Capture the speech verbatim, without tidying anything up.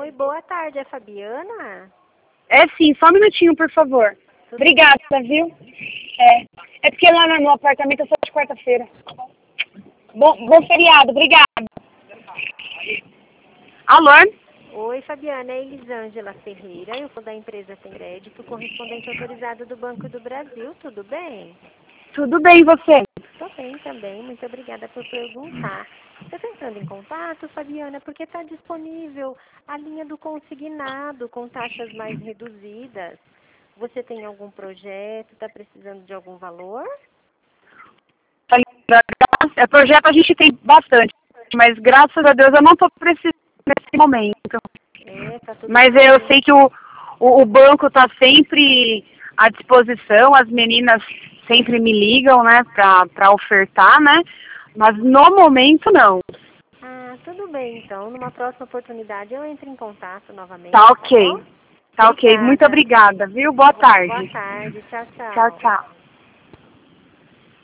Oi, boa tarde, é Fabiana? É sim, só um minutinho, por favor. Tudo Obrigada, viu? É, é porque lá no, no apartamento eu sou de quarta-feira. Bom, bom feriado, obrigada. Alô? Oi, Fabiana, é Elisângela Ferreira, eu sou da empresa Tem Crédito, correspondente autorizado do Banco do Brasil, tudo bem? Tudo bem, e você? Estou bem também, muito obrigada por perguntar. Você está entrando em contato, Fabiana, porque está disponível a linha do consignado com taxas mais reduzidas. Você tem algum projeto, está precisando de algum valor? É, projeto a gente tem bastante, mas graças a Deus eu não estou precisando nesse momento. É, tá tudo Mas eu tranquilo. sei que o, o, o banco está sempre à disposição, as meninas sempre me ligam, né, para ofertar, né? Mas no momento não. Ah, tudo bem então. Numa próxima oportunidade eu entro em contato novamente, Tá tá bom? ok. Tá ok. Muito Obrigada. obrigada, viu? Boa Boa tarde. tarde. Tchau, Tchau, tchau. tchau.